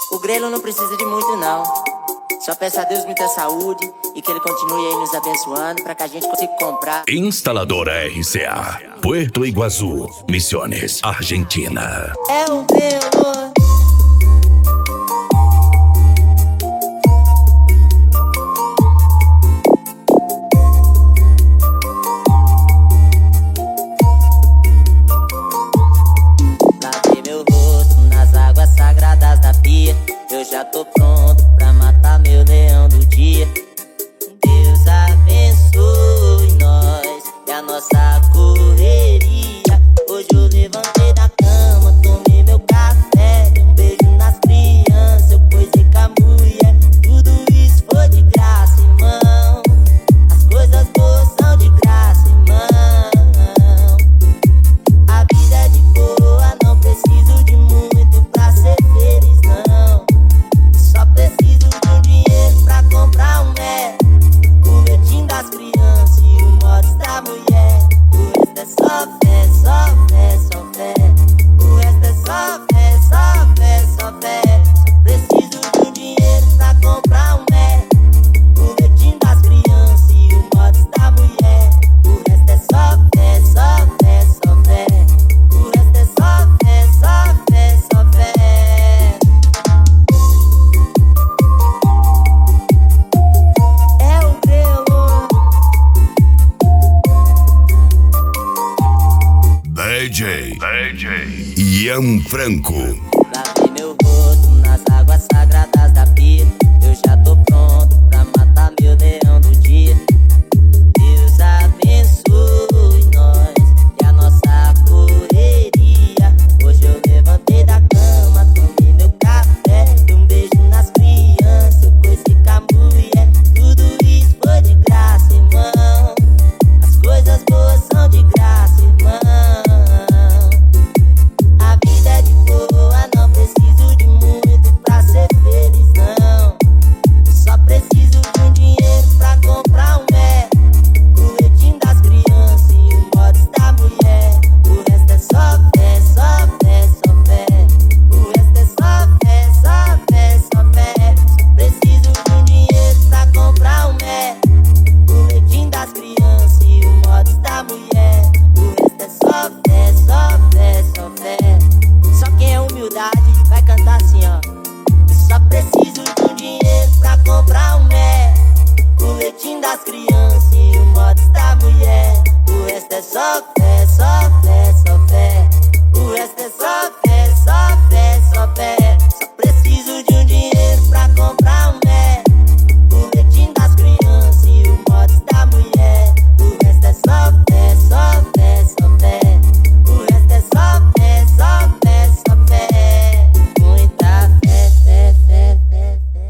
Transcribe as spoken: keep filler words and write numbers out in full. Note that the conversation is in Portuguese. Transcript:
O grelo não precisa de muito não. Só peça a Deus muita saúde e que Ele continue aí nos abençoando pra que a gente consiga comprar. Instaladora R C A, Puerto Iguaçu, Misiones, Argentina. É o grelo. Lavei meu rosto nas águas sagradas da pia. Eu já tô pronto pra matar meu leão do dia. Deus abençoe nós e a nossa correria. Hoje eu levantei da cama, tomei meu café, dei um beijo nas crianças, eu coisei com a mulher. Tudo isso foi de graça, irmão. As coisas boas são de graça, irmão. A vida é de boa, não preciso de muito pra ser feliz, não. Só preciso de um dinheiro pra comprar um mé, o leitinho das crianças e o mods da mulher. O resto é só fé, só fé, só fé. O resto é só fé, só fé, só fé. Só preciso de um dinheiro pra comprar um mé, o leitinho das crianças e o mods da mulher. O resto é só fé, só fé, só fé. O resto é só fé, só fé, só fé. É o grelo. D J, D J Ian Franco.